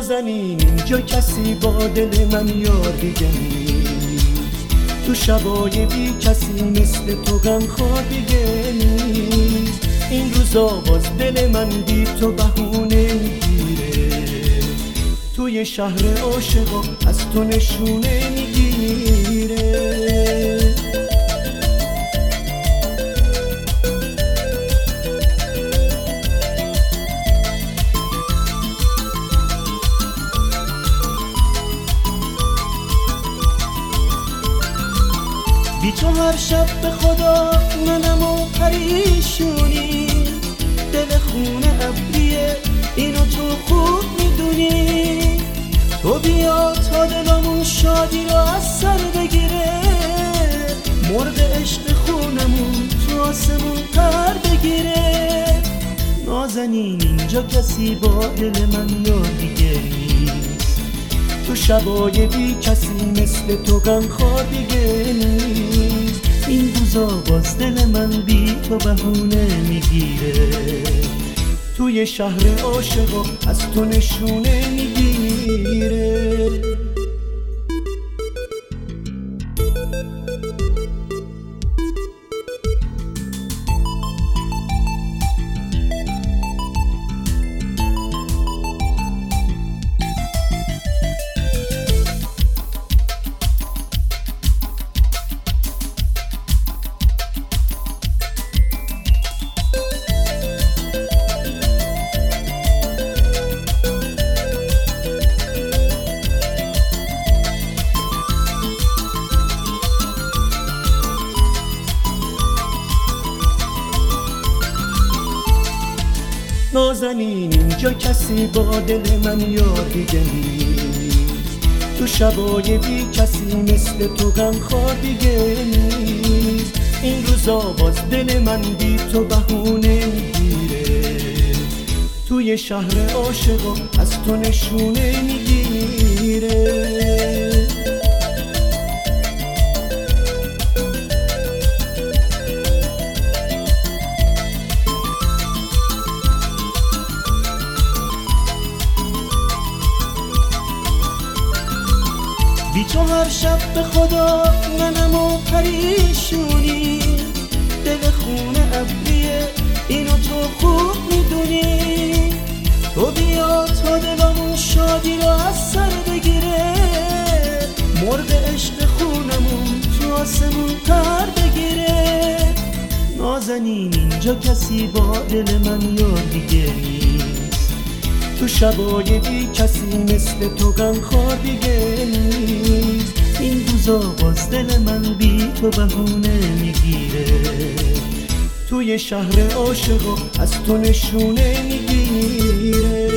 نازنین اینجا کسی با دل من یار دیگه نیست، تو شبای بی کسی مثل تو غمخوار دیگه نیست. این روزا باز دل من بی تو بهونه میگیره، توی شهر عاشقا از تو نشونه میگیره. بی تو هر شب به خدا منم و پریشونی، دل خونه ابریه اینو تو خوب میدونی. تو بیا تا دلمون شادی رو از سر بگیره، مرغ عشق خونمون تو آسمون پر بگیره. نازنین اینجا کسی با دل من یار دیگه نیست، تو شبای بی کسی مثل تو غمخوار دیگه نیست. این روزا باز دل من بی تو بهونه میگیره، توی شهر عاشقا از تو نشونه میگیره. نازنین اینجا کسی با دل من یار دیگه نیست، تو شبای بی کسی مثل تو غمخوار دیگه نیست. این روزا باز دل من بی تو بهونه میگیره، توی شهر عاشقا از تو نشونه میگیره. بی تو هر شب به خدا منم و پریشونی، دل خونه ابریه اینو تو خوب میدونی. تو بیا تا دلمون شادی رو از سر بگیره، مرغ عشق خونمون تو آسمون پر بگیره. نازنین اینجا کسی با دل من یار دیگه نیست، تو شبای بی کسی مثل تو غمخوار دیگه نیست. این روزا باز دل من بی تو بهونه میگیره، توی شهر عاشقا از تو نشونه میگیره.